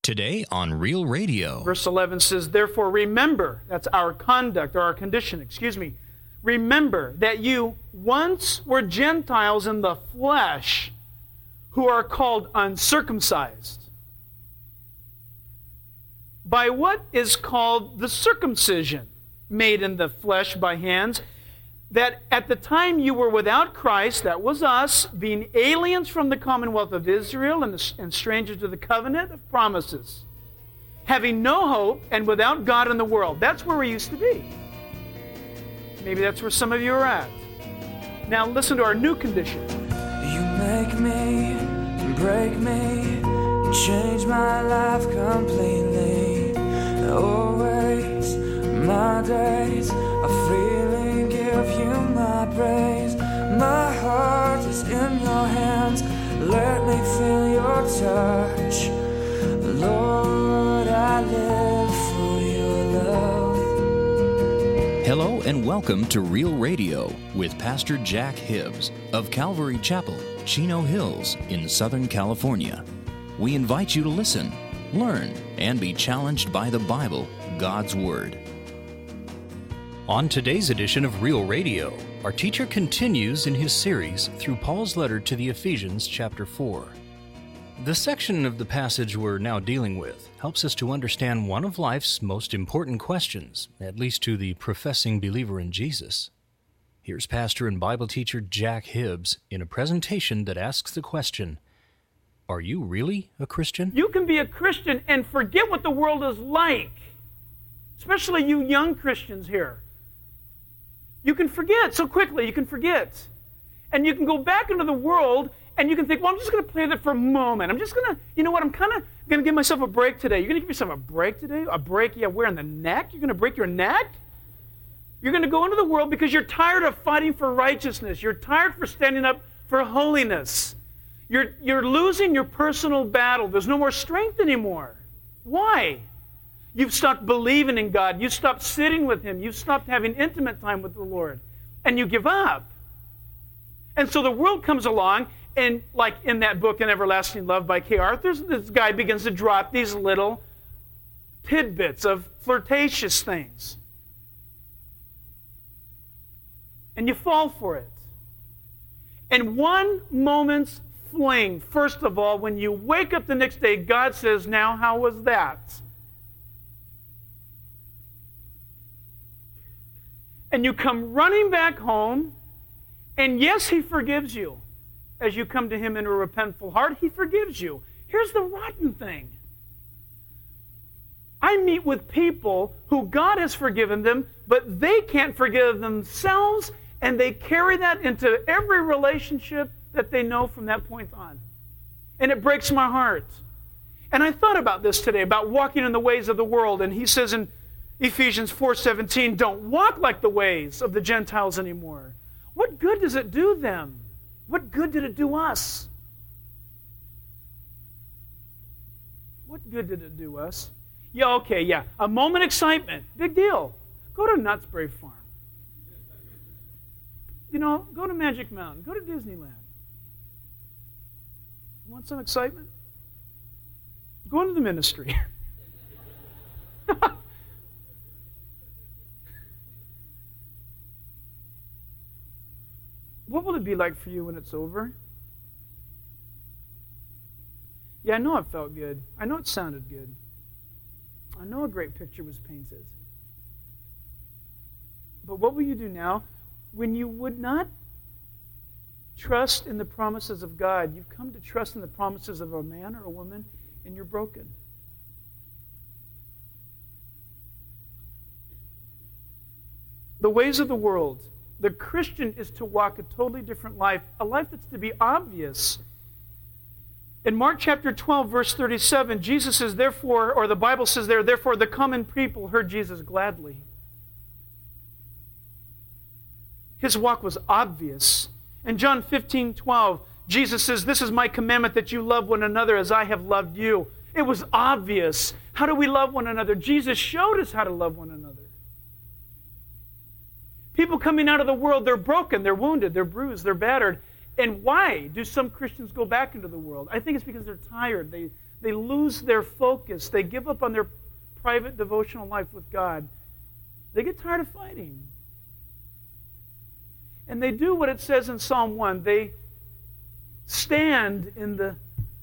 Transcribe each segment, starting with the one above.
Today on Real Radio. Verse 11 says, therefore remember, that's our conduct, or our condition, remember that you once were Gentiles in the flesh who are called uncircumcised by what is called the circumcision made in the flesh by hands, that at the time you were without Christ, that was us, being aliens from the commonwealth of Israel and strangers to the covenant of promises, having no hope and without God in the world. That's where we used to be. Maybe that's where some of you are at. Now listen to our new condition. You make me, break me, change my life completely. Always my days are freely give you my praise. My heart is in your hands. Let me feel your touch. Lord, I live for your love. Hello and welcome to Real Radio with Pastor Jack Hibbs of Calvary Chapel, Chino Hills in Southern California. We invite you to listen, learn, and be challenged by the Bible, God's Word. On today's edition of Real Radio, our teacher continues in his series through Paul's letter to the Ephesians, chapter 4. The section of the passage we're now dealing with helps us to understand one of life's most important questions, at least to the professing believer in Jesus. Here's pastor and Bible teacher Jack Hibbs in a presentation that asks the question, are you really a Christian? You can be a Christian and forget what the world is like, especially you young Christians here. You can forget so quickly, you can forget. And you can go back into the world and you can think, well, I'm just going to play that for a moment. I'm just going to, you know what, I'm kind of going to give myself a break today. You're going to give yourself a break today? A break, yeah, where, in the neck? You're going to break your neck? You're going to go into the world because you're tired of fighting for righteousness. You're tired for standing up for holiness. You're losing your personal battle. There's no more strength anymore. Why? You've stopped believing in God. You've stopped sitting with Him. You've stopped having intimate time with the Lord. And you give up. And so the world comes along, and like in that book, An Everlasting Love by Kay Arthur, this guy begins to drop these little tidbits of flirtatious things. And you fall for it. And one moment's fling, first of all, when you wake up the next day, God says, now, how was that? And you come running back home, and yes, He forgives you. As you come to Him in a repentful heart, He forgives you. Here's the rotten thing. I meet with people who God has forgiven them, but they can't forgive themselves, and they carry that into every relationship that they know from that point on. And it breaks my heart. And I thought about this today, about walking in the ways of the world, and he says in Ephesians 4:17, don't walk like the ways of the Gentiles anymore. What good does it do them? What good did it do us? What good did it do us? Yeah, okay, yeah. A moment excitement. Big deal. Go to Knott's Berry Farm. You know, go to Magic Mountain. Go to Disneyland. You want some excitement? Go into the ministry. What will it be like for you when it's over? Yeah, I know it felt good. I know it sounded good. I know a great picture was painted. But what will you do now when you would not trust in the promises of God? You've come to trust in the promises of a man or a woman, and you're broken. The ways of the world. The Christian is to walk a totally different life, a life that's to be obvious. In Mark chapter 12, verse 37, Jesus says, therefore, or the Bible says there, therefore the common people heard Jesus gladly. His walk was obvious. In John 15:12, Jesus says, this is my commandment that you love one another as I have loved you. It was obvious. How do we love one another? Jesus showed us how to love one another. People coming out of the world, they're broken, they're wounded, they're bruised, they're battered. And why do some Christians go back into the world? I think it's because they're tired. They lose their focus. They give up on their private devotional life with God. They get tired of fighting. And they do what it says in Psalm 1. They stand in the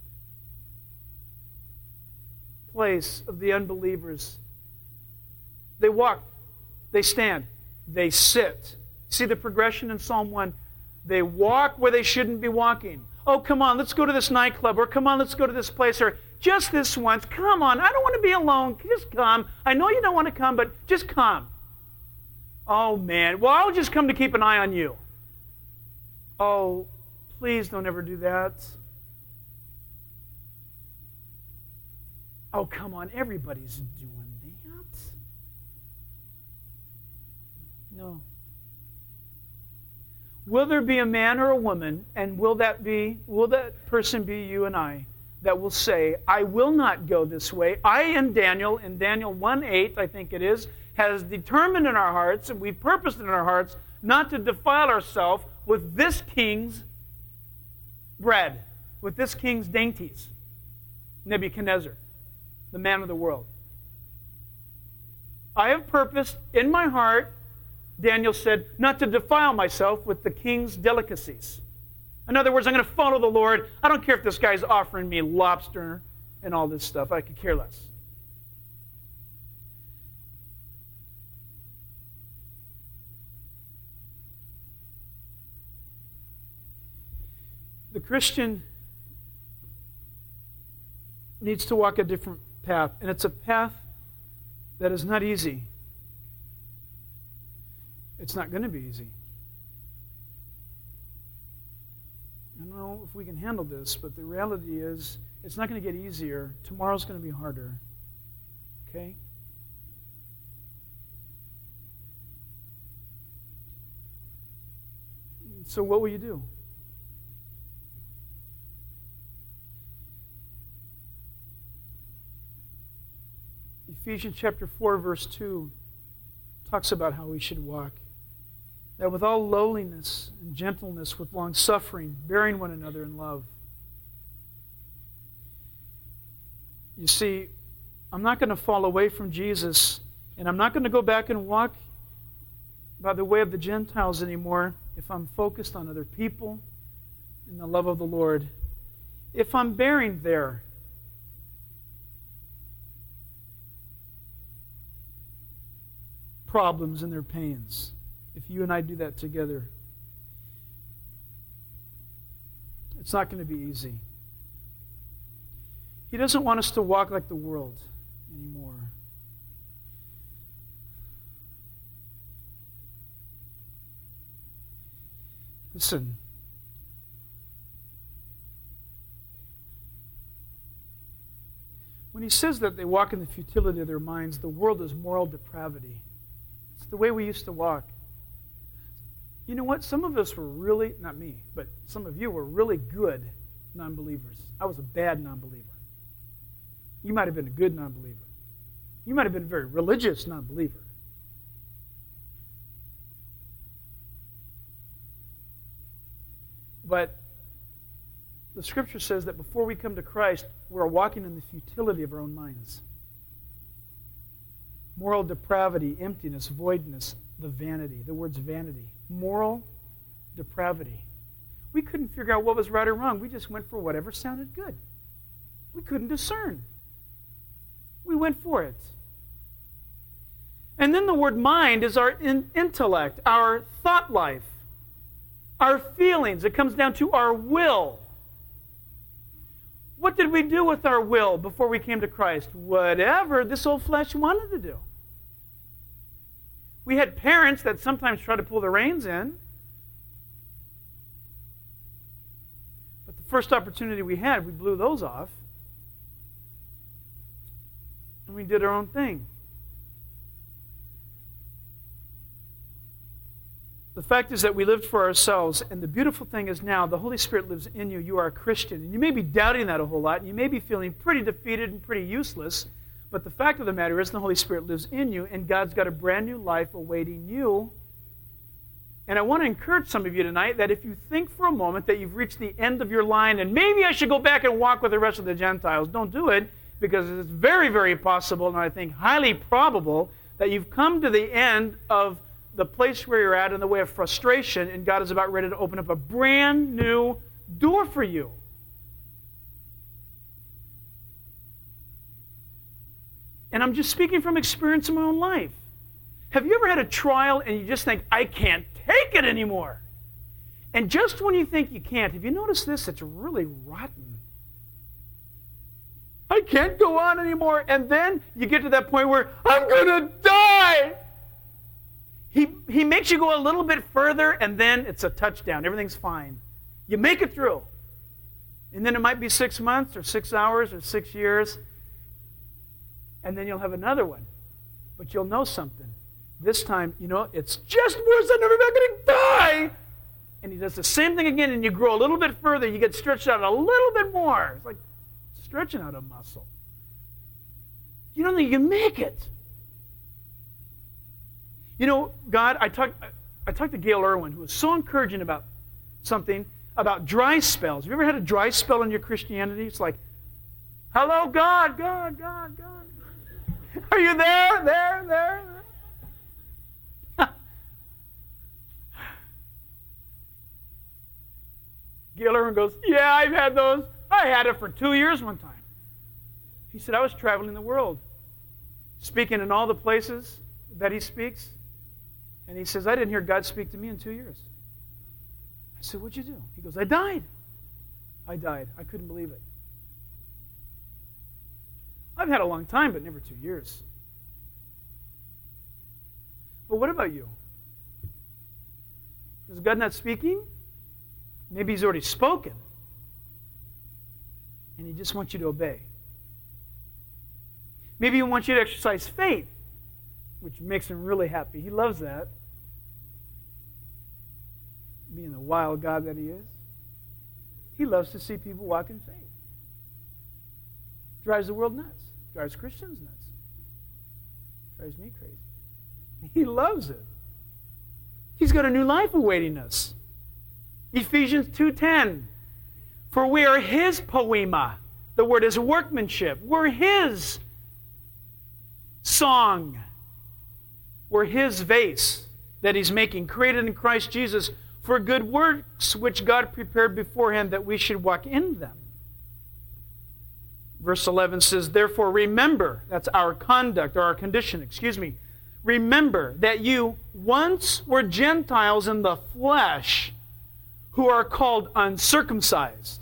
place of the unbelievers. They walk. They stand. They sit. See the progression in Psalm 1? They walk where they shouldn't be walking. Oh, come on, let's go to this nightclub. Or come on, let's go to this place. Or just this once. Come on, I don't want to be alone. Just come. I know you don't want to come, but just come. Oh, man. Well, I'll just come to keep an eye on you. Oh, please don't ever do that. Oh, come on. Everybody's doing that. No. Will there be a man or a woman, and will that person be you and I, that will say, I will not go this way. I and Daniel, in Daniel 1:8, I think it is, has determined in our hearts, and we've purposed in our hearts, not to defile ourselves with this king's bread, with this king's dainties. Nebuchadnezzar, the man of the world. I have purposed in my heart, Daniel said, not to defile myself with the king's delicacies. In other words, I'm going to follow the Lord. I don't care if this guy's offering me lobster and all this stuff. I could care less. The Christian needs to walk a different path, and it's a path that is not easy. It's not going to be easy. I don't know if we can handle this, but the reality is it's not going to get easier. Tomorrow's going to be harder. Okay? So what will you do? Ephesians chapter 4, verse 2 talks about how we should walk. That with all lowliness and gentleness, with long suffering, bearing one another in love. You see, I'm not going to fall away from Jesus, and I'm not going to go back and walk by the way of the Gentiles anymore if I'm focused on other people and the love of the Lord. If I'm bearing their problems and their pains. If you and I do that together, it's not going to be easy. He doesn't want us to walk like the world anymore. Listen. When he says that they walk in the futility of their minds, the world is moral depravity. It's the way we used to walk. You know what? Some of us were really, not me, but some of you were really good non-believers. I was a bad non-believer. You might have been a good non-believer. You might have been a very religious non-believer. But the Scripture says that before we come to Christ, we're walking in the futility of our own minds. Moral depravity, emptiness, voidness, the vanity. The word's vanity. Moral depravity. We couldn't figure out what was right or wrong. We just went for whatever sounded good. We couldn't discern. We went for it. And then the word mind is our intellect, our thought life, our feelings. It comes down to our will. What did we do with our will before we came to Christ? Whatever this old flesh wanted to do. We had parents that sometimes try to pull the reins in. But the first opportunity we had, we blew those off. And we did our own thing. The fact is that we lived for ourselves, and the beautiful thing is now the Holy Spirit lives in you. You are a Christian. And you may be doubting that a whole lot, and you may be feeling pretty defeated and pretty useless, but the fact of the matter is the Holy Spirit lives in you, and God's got a brand new life awaiting you, And I want to encourage some of you tonight that if you think for a moment that you've reached the end of your line and maybe I should go back and walk with the rest of the Gentiles, don't do it, because it's very, very possible, and I think highly probable, that you've come to the end of the place where you're at in the way of frustration, and God is about ready to open up a brand new door for you. And I'm just speaking from experience in my own life. Have you ever had a trial and you just think, I can't take it anymore? And just when you think you can't, have you noticed this? It's really rotten. I can't go on anymore. And then you get to that point where I'm going to die. He makes you go a little bit further, and then it's a touchdown. Everything's fine. You make it through. And then it might be 6 months or 6 hours or 6 years. And then you'll have another one. But you'll know something. This time, it's just worse. I'm never going to die. And he does the same thing again, and you grow a little bit further. You get stretched out a little bit more. It's like stretching out a muscle. You don't think you can make it. God, I talked to Gail Irwin, who was so encouraging about something, about dry spells. Have you ever had a dry spell in your Christianity? It's like, hello, God, God, God, God. Are you there? There? Gail Irwin goes, yeah, I've had those. I had it for 2 years one time. He said, I was traveling the world, speaking in all the places that he speaks. And he says, I didn't hear God speak to me in 2 years. I said, what'd you do? He goes, I died. I couldn't believe it. I've had a long time, but never 2 years. But what about you? Is God not speaking? Maybe he's already spoken. And he just wants you to obey. Maybe he wants you to exercise faith, which makes him really happy. He loves that. Being the wild God that he is. He loves to see people walk in faith. Drives the world nuts. Drives Christians nuts. Drives me crazy. He loves it. He's got a new life awaiting us. Ephesians 2:10. For we are his poema. The word is workmanship. We're his song. We're his vase that he's making, created in Christ Jesus for good works which God prepared beforehand that we should walk in them. Verse 11 says, therefore remember, that's our conduct, or our condition, remember that you once were Gentiles in the flesh, who are called uncircumcised,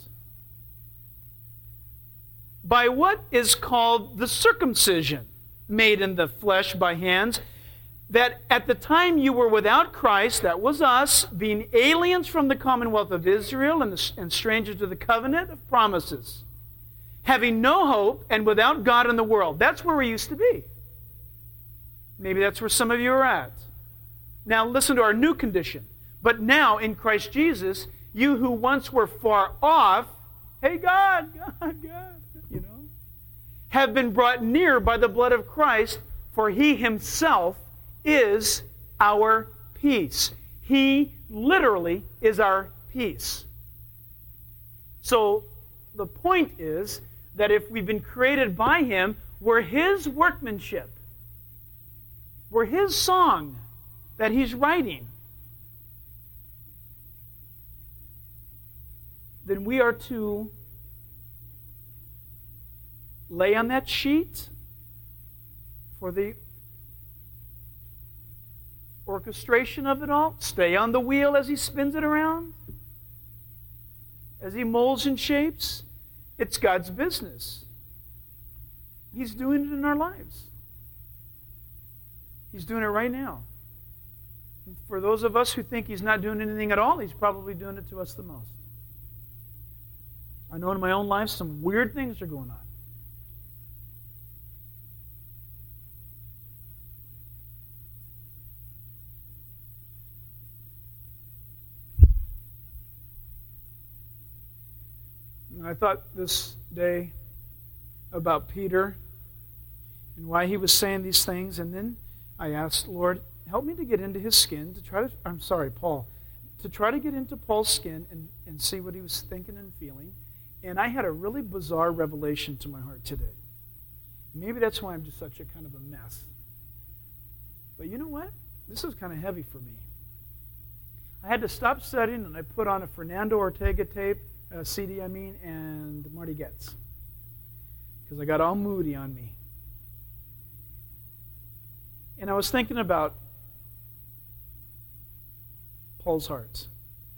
by what is called the circumcision made in the flesh by hands, that at the time you were without Christ, that was us, being aliens from the commonwealth of Israel and strangers to the covenant of promises, having no hope and without God in the world. That's where we used to be. Maybe that's where some of you are at. Now listen to our new condition. But now in Christ Jesus, you who once were far off, hey God, have been brought near by the blood of Christ, for he himself is our peace. He literally is our peace. So the point is that if we've been created by him, we're his workmanship. We're his song that he's writing. Then we are to lay on that sheet for the orchestration of it all. Stay on the wheel as he spins it around, as he molds and shapes. It's God's business. He's doing it in our lives. He's doing it right now. And for those of us who think he's not doing anything at all, he's probably doing it to us the most. I know in my own life some weird things are going on. And I thought this day about Peter and why he was saying these things, and then I asked, Lord, help me to get into his skin, Paul, to try to get into Paul's skin and see what he was thinking and feeling. And I had a really bizarre revelation to my heart today. Maybe that's why I'm just such a kind of a mess. But you know what? This was kind of heavy for me. I had to stop studying, and I put on a Fernando Ortega tape, CD, and Marty Goetz, because I got all moody on me. And I was thinking about Paul's heart.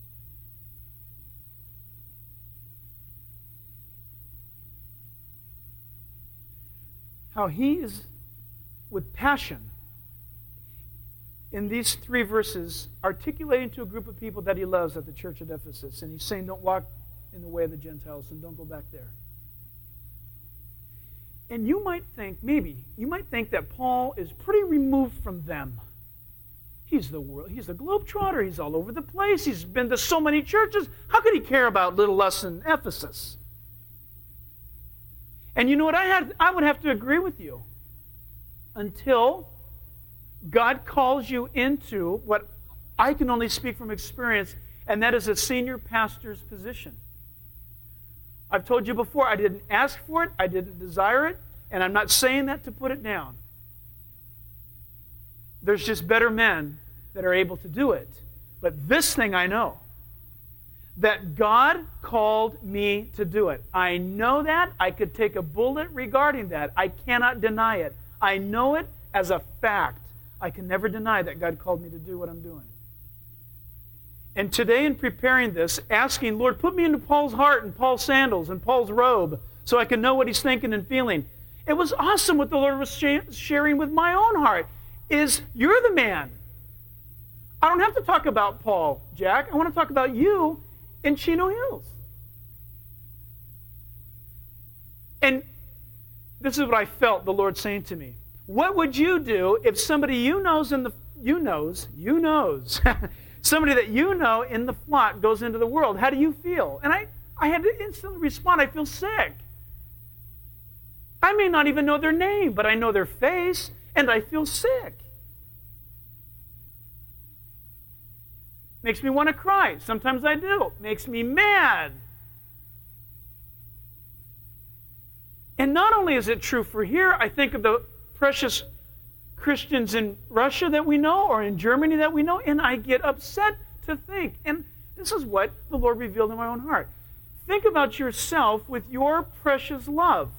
How he is, with passion, in these 3 verses, articulating to a group of people that he loves at the church at Ephesus. And he's saying, don't walk in the way of the Gentiles and don't go back there. And you might think that Paul is pretty removed from them. He's the world. He's the globetrotter. He's all over the place. He's been to so many churches. How could he care about little us in Ephesus? And you know what? I would have to agree with you. Until God calls you into what I can only speak from experience, and that is a senior pastor's position. I've told you before, I didn't ask for it, I didn't desire it, and I'm not saying that to put it down. There's just better men that are able to do it. But this thing I know, that God called me to do it. I know that. I could take a bullet regarding that. I cannot deny it. I know it as a fact. I can never deny that God called me to do what I'm doing. And today in preparing this, asking, Lord, put me into Paul's heart and Paul's sandals and Paul's robe so I can know what he's thinking and feeling. It was awesome what the Lord was sharing with my own heart. Is you're the man. I don't have to talk about Paul, Jack. I want to talk about you in Chino Hills. And this is what I felt the Lord saying to me. What would you do if somebody somebody that you know in the flock goes into the world? How do you feel? And I had to instantly respond, I feel sick. I may not even know their name, but I know their face, and I feel sick. Makes me want to cry. Sometimes I do. Makes me mad. And not only is it true for here, I think of the precious Christians in Russia that we know or in Germany that we know, and I get upset to think. And this is what the Lord revealed in my own heart. Think about yourself with your precious love.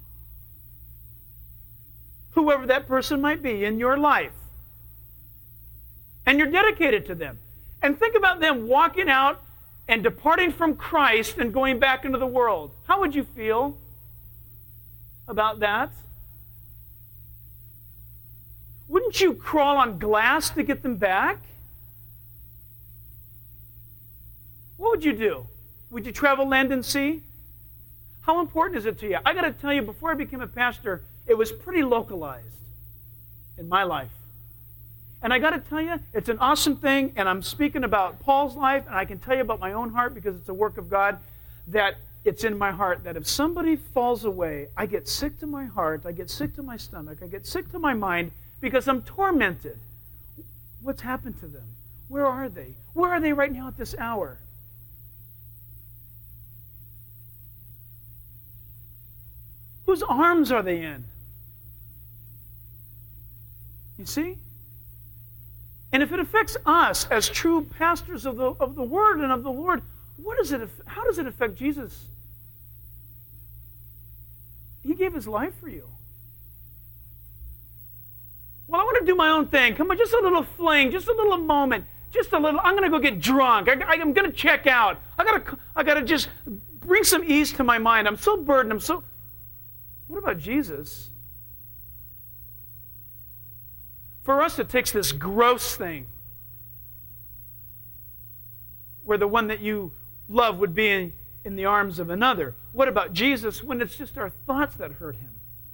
Whoever that person might be in your life. And you're dedicated to them. And think about them walking out and departing from Christ and going back into the world. How would you feel about that? Wouldn't you crawl on glass to get them back? What would you do? Would you travel land and sea? How important is it to you? I got to tell you, before I became a pastor, it was pretty localized in my life. And I got to tell you, it's an awesome thing, and I'm speaking about Paul's life, and I can tell you about my own heart because it's a work of God, that it's in my heart that if somebody falls away, I get sick to my heart, I get sick to my stomach, I get sick to my mind because I'm tormented. What's happened to them? Where are they? Where are they right now at this hour? Whose arms are they in? You see? And if it affects us as true pastors of the Word and of the Lord, how does it affect Jesus? He gave His life for you. Well, I want to do my own thing. Come on, just a little fling, just a little moment, just a little. I'm going to go get drunk. I'm going to check out. I got to just bring some ease to my mind. I'm so burdened. What about Jesus? For us, it takes this gross thing where the one that you love would be in the arms of another. What about Jesus when it's just our thoughts that hurt Him?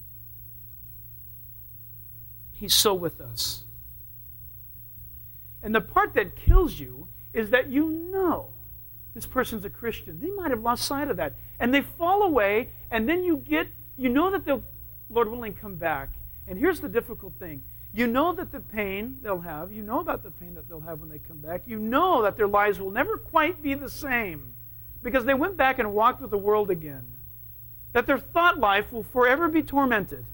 He's so with us. And the part that kills you is that you know this person's a Christian. They might have lost sight of that. And they fall away, and then you know that they'll, Lord willing, come back. And here's the difficult thing. You know that the pain they'll have, you know about the pain that they'll have when they come back. You know that their lives will never quite be the same because they went back and walked with the world again. That their thought life will forever be tormented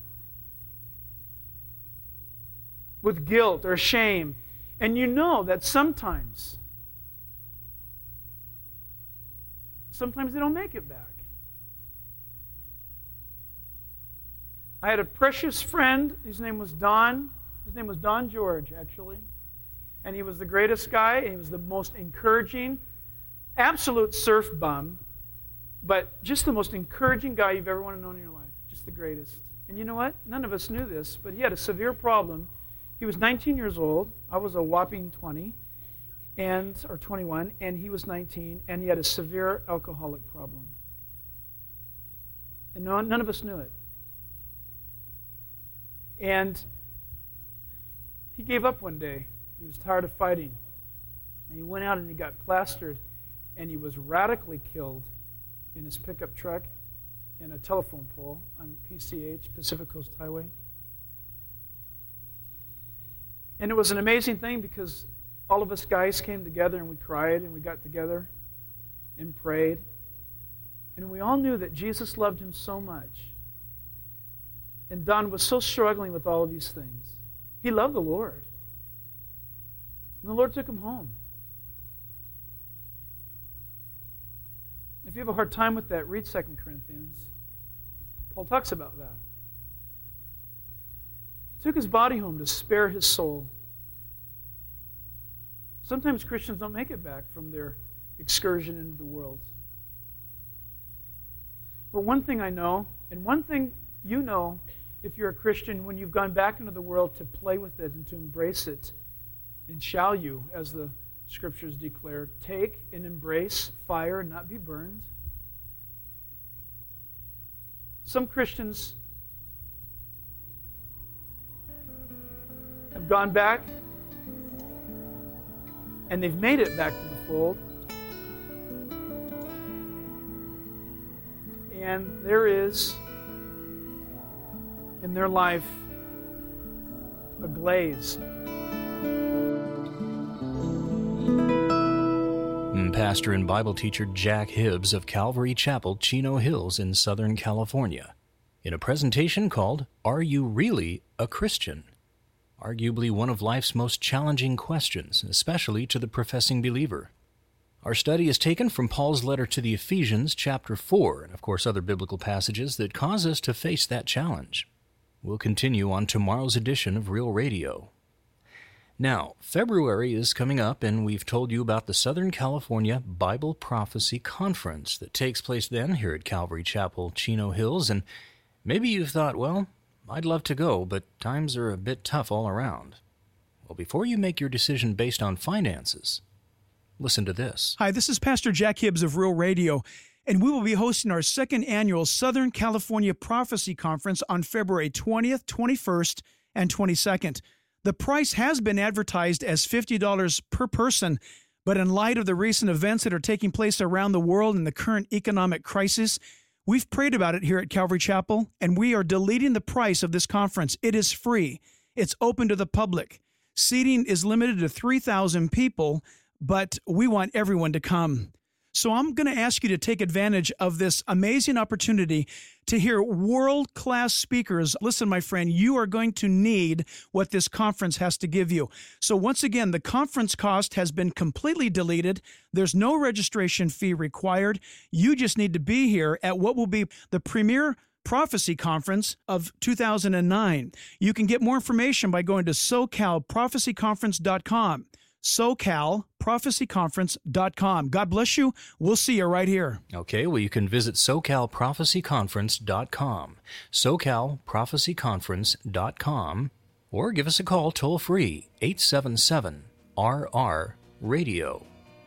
with guilt or shame. And you know that sometimes they don't make it back. I had a precious friend, his name was Don. His name was Don George, actually. And he was the greatest guy, and he was the most encouraging, absolute surf bum, but just the most encouraging guy you've ever wanted to know in your life. Just the greatest. And you know what? None of us knew this, but he had a severe problem. He was 19 years old. I was a whopping 20, or 21, and he was 19, and he had a severe alcoholic problem. And none of us knew it. And he gave up one day. He was tired of fighting. And he went out and he got plastered, and he was radically killed in his pickup truck in a telephone pole on PCH, Pacific Coast Highway. And it was an amazing thing because all of us guys came together and we cried and we got together and prayed. And we all knew that Jesus loved him so much. And Don was so struggling with all of these things. He loved the Lord. And the Lord took him home. If you have a hard time with that, read 2 Corinthians. Paul talks about that. He took his body home to spare his soul. Sometimes Christians don't make it back from their excursion into the world. But one thing I know, and one thing you know, if you're a Christian, when you've gone back into the world to play with it and to embrace it, and shall you, as the Scriptures declare, take and embrace fire and not be burned. Some Christians have gone back and they've made it back to the fold. And there is in their life a glaze. Pastor and Bible teacher Jack Hibbs of Calvary Chapel, Chino Hills in Southern California, in a presentation called Are You Really a Christian? Arguably one of life's most challenging questions, especially to the professing believer. Our study is taken from Paul's letter to the Ephesians, chapter 4, and of course other biblical passages that cause us to face that challenge. We'll continue on tomorrow's edition of Real Radio. Now, February is coming up, and we've told you about the Southern California Bible Prophecy Conference that takes place then here at Calvary Chapel, Chino Hills, and maybe you've thought, well, I'd love to go, but times are a bit tough all around. Well, before you make your decision based on finances, listen to this. Hi, this is Pastor Jack Hibbs of Real Radio, and we will be hosting our second annual Southern California Prophecy Conference on February 20th, 21st, and 22nd. The price has been advertised as $50 per person, but in light of the recent events that are taking place around the world and the current economic crisis, we've prayed about it here at Calvary Chapel, and we are deleting the price of this conference. It is free. It's open to the public. Seating is limited to 3,000 people, but we want everyone to come. So I'm going to ask you to take advantage of this amazing opportunity to hear world-class speakers. Listen, my friend, you are going to need what this conference has to give you. So once again, the conference cost has been completely deleted. There's no registration fee required. You just need to be here at what will be the premier prophecy conference of 2009. You can get more information by going to SoCalProphecyConference.com. SoCalProphecyConference.com. God bless you. We'll see you right here. Okay, well, you can visit SoCalProphecyConference.com, SoCalProphecyConference.com, or give us a call toll-free, 877-RR-RADIO,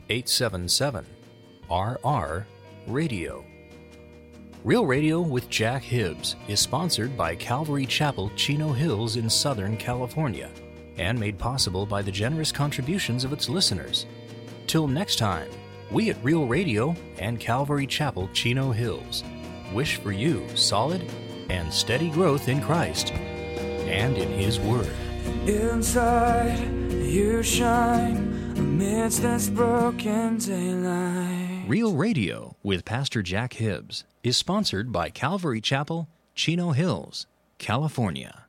877-RR-RADIO. Real Radio with Jack Hibbs is sponsored by Calvary Chapel, Chino Hills in Southern California, and made possible by the generous contributions of its listeners. Till next time, we at Real Radio and Calvary Chapel, Chino Hills wish for you solid and steady growth in Christ and in His Word. Inside you shine amidst this broken daylight. Real Radio with Pastor Jack Hibbs is sponsored by Calvary Chapel, Chino Hills, California.